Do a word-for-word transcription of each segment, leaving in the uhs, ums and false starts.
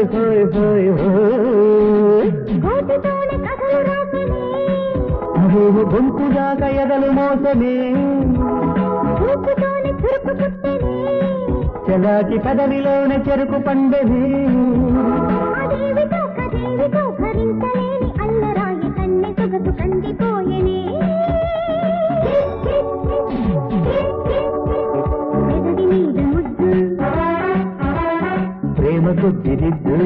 హోయ్ హోయ్ హోయ్ గోటితోనే కథలు రాసనే అవేవో గొంతుదాకా ఎదలు మోసనే చూపుతోనే చురుకు పుట్టనే చలాకి పదవిలోనే చెరుకు పండనే అదేవితో కదేవితో భరించలేని అల్లరాయి కన్నె సొగసు కందిపోయనే పెదవి మీద ముద్దు ప్రేమ కొద్దిరిద్దు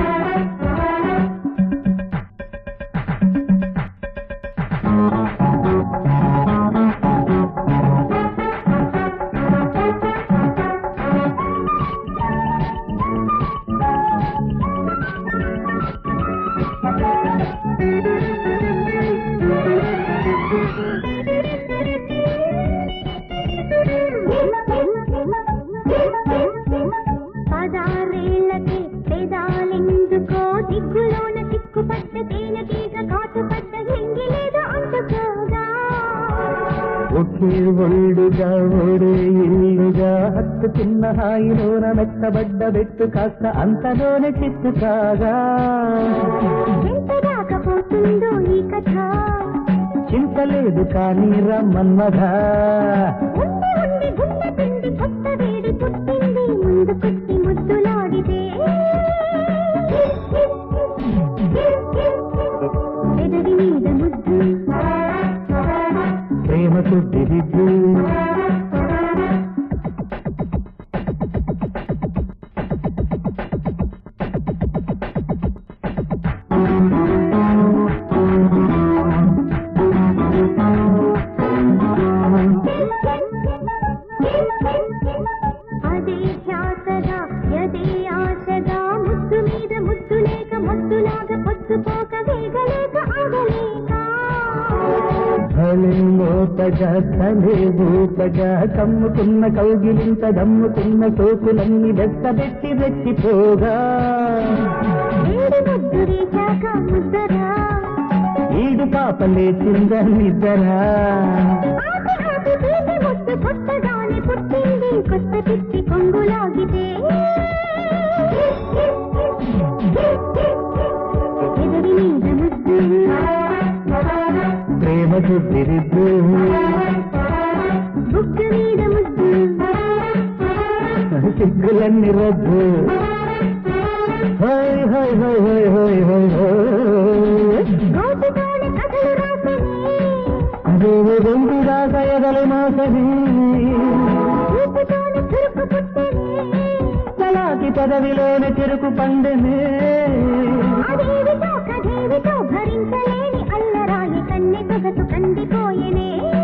పదారేళ్లకి పెదాలెందుకో దిగ్గులోన చిక్కుపడ్డ తేనెటీగ కాటుపడ్డ ఎంగిలేదో అంటుకోగా ఒకే ఒళ్ళుగా ఒడే ఇల్లుగా హత్తు చిన్న హాయిలోన మెత్తబడ్డ బెట్టు కాస్త అంతలోనే చిత్తు కాగా ఎంత రాకపోతుందో ఈ కథ చింతలేదు కానీ రమ్మన్నదా ఉండి ఉండి గుండె పిండి కొత్త వేడి పుట్టింది ముందుకొచ్చి ముద్దులాడితే పెదవి మీద ముద్దు ప్రేమ కొద్దిరిద్దు అదే ధ్యాసగా యదే ఆశగా ముద్దు మీద ముద్దు లేక ముద్దులాగా పొద్దుపోక వేగలేక ఆగలేక భలే మోతగా తలే ఊపగా కమ్ముకున్న కౌగిలింత దమ్ముకున్న సోకులన్నీ వెచ్చబెట్టి రెచ్చిపోగా వేడి ముద్దు వేశాక ముద్దరా ఈడు పాప లేచింద నిద్దరా ఆపి ఆపి తీపి ముద్దు కొత్తగానే పుట్టింది కొత్త పిచ్చి కొంగులాగితే ఎదరి మీద ముద్దు ప్రేమ కొద్దిరిద్దు బుక్క మీద ముద్దు సిగ్గులన్నీ రద్దు హోయ్ హోయ్ హోయ్ హోయ్ హోయ్ హోయ్ హోయ్ గోటితోనే కథలు రాసనే అదేవో గొంతుదాకా ఎదలు మోసనే చూపుతోనే చురుకు పుట్టనే చలాకి పదవిలోనే చెరుకు పండనే అదేవితో కదేవితో భరించలేని అల్లరాయి కన్నె సొగసు కందిపోయనే